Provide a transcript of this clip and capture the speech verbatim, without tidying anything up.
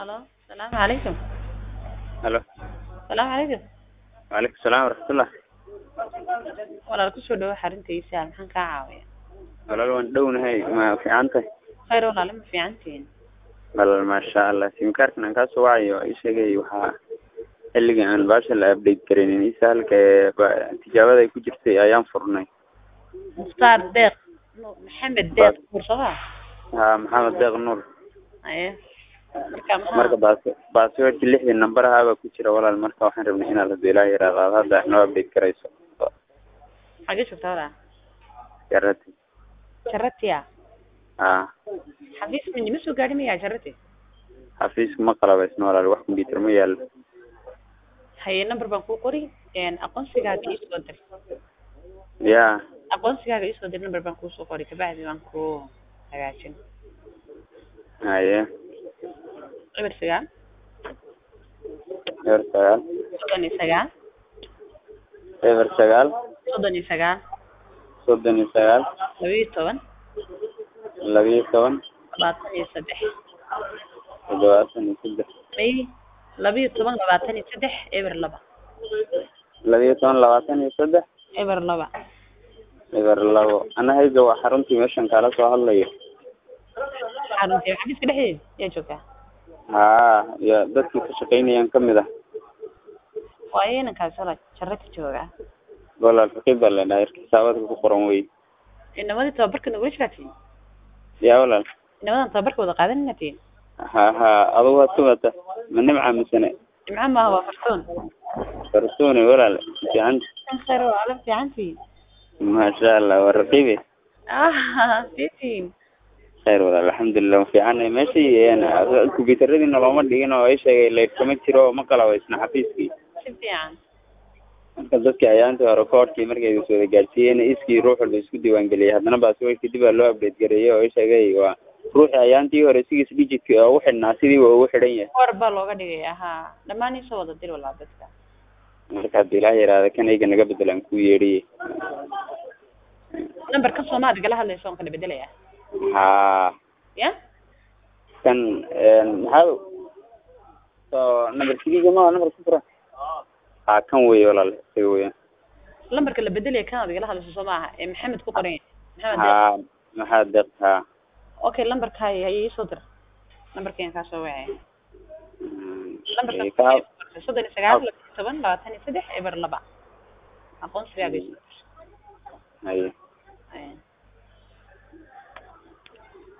الو السلام عليكم. الو السلام عليكم. وعليكم السلام ورحمة الله. ولا ku soo dhawaad xaruntiisa maxaan ka caawiyaa? walaal waan dhownahay ma fiicantahay? khayr walaal ma fiicantiin. walaal ma sha Allah simkaarkan aan ka soo wacayo ay sheegay waxa xilliga aan baasha la update karinin isaalka tijaabada ay ku jirtay ayaan furnay. Mukhtaar Deeq Maxamed Deeq fursada. ha Maxamed Deeq Nuur. aye marka baas password lixdan number ah ku jira walaal marka waxaan rabnay inaad la ilaahay raaqada hadda noo update karayso. xagee joogtaa walaal? jarati jaratiya ah xafiis min ma soo gaadhin miyaa jarati? xafiis ma qalabaysno walaal wax computer ma yaal. haye number baan ku qori een aqoonsigaaga ii soo dir. ya aqoonsigaaga ii soo dir number baan ku soo qori kabacdi baan ku hagaajin. haye eber sagaal eber sagaal soddon iyo sagaal eber sagaal soddon iyo sagaal soddon iyo sagaal laba iyo toban laba iyo toban labaatan iyo saddex toddobaatan iyo saddex may laba iyo toban labaatan iyo saddex eber laba laba iyo toban labaatan iyo saddex eber laba eber labo ana hayga waa xaruntii meeshan kala soo hadlayo. xaruntii xafiiska dhexdeeda yaa joogtaa? haa ya dadkii ka shaqeynayaan kamid ah. waa inankaas walaal jarati jooga. walaal raqiib baa la dhahay xisaabada ku qoran wey. inamadii tababarka nagu jiraatiin? yaa walaal inamadan tababarka wada qaadaninatiin? ha ha adigu waa tumata ma nimca misane? nimca maaha waa farsoon. farsoon walaal fiican. khayr walaal fiicantiin. ma sha Allah waa raqiib. ah fiitiin. khayr walaal alxamdulillah fiican meeshii een computeradina looma dhigin oo ay sheegay leed kama jiro ma qalabaysna xafiiskii. si fiican. marka dadka ayaanta hore koodkii markay soo gaarsiiyeen iskii ruux walba isku diiwaan galiyay haddana password kadib loo update gareeyay oo ay sheegay waa ruuxi ayaantii hore six digit oo u xidhnaa sidii uu ugu xidhan yahay. war baa looga dhigay aha dhamaan isoo wada dir walaal dadka. marka hadii ilaahay yiraahdo kan ayga naga bedelan ku yeedhiyay. number ka Soomaaliga la hadlayso on kala bedelaya. ha ya kan een how so number kii ma number ku fura ha kan way walaal say way lambarka la bedelay kan adiga la hadlayso Soomaha ee Maxamed ku qoran Maxamed ha maxaad deeqtaa? okay lambarka ay soo dir lambarkeen ka soo wacay lambarka soddon iyo sagaal toban labaatan iyo saddex eber laba aqoonsigaaga. haye